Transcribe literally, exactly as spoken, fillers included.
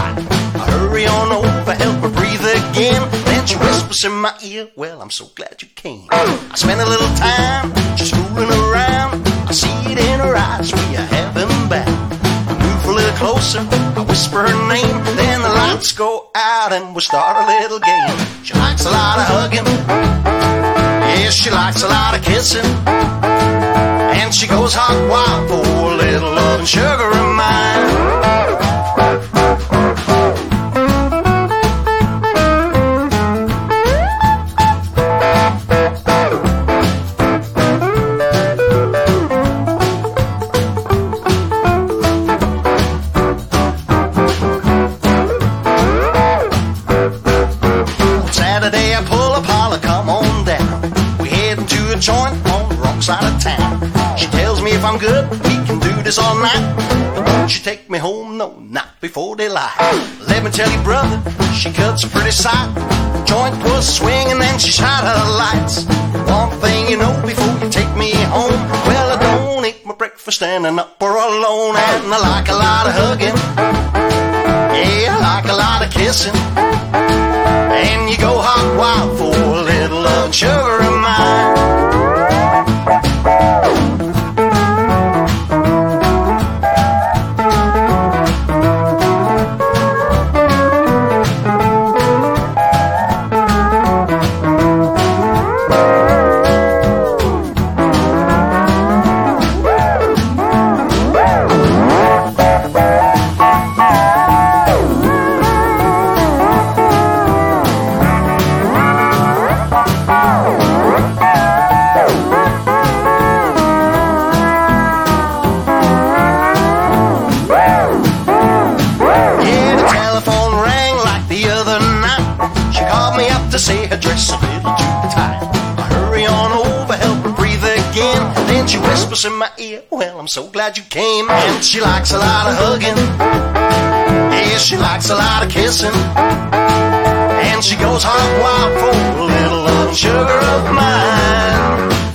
light. I hurry on over, help her breathe again. Then she whispers in my ear, well, I'm so glad you came. I spend a little time just fooling around. I see it in her eyes, we are heaven bound. I move a little closer, I whisper her name. Then the lights go out and we start a little game. She likes a lot of hugging, yeah, she likes a lot of kissing, and she goes hot wild for a little love and sugar of mine. Joint on the wrong side of town. She tells me if I'm good, we can do this all night. But won't you take me home? No, not before daylight. Let me tell you, brother, she cuts a pretty sight. Joint was swinging and she shot her lights. One thing you know before you take me home, well, I don't eat my breakfast standing up or alone. And I like a lot of hugging, yeah, I like a lot of kissing, and you go hot wild for a little love and sugar of mine. To say her dress a little too tight. I hurry on over, help her breathe again. Then she whispers in my ear, well, I'm so glad you came. And she likes a lot of hugging, yeah, she likes a lot of kissing, and she goes hot wild for a little love and sugar of mine.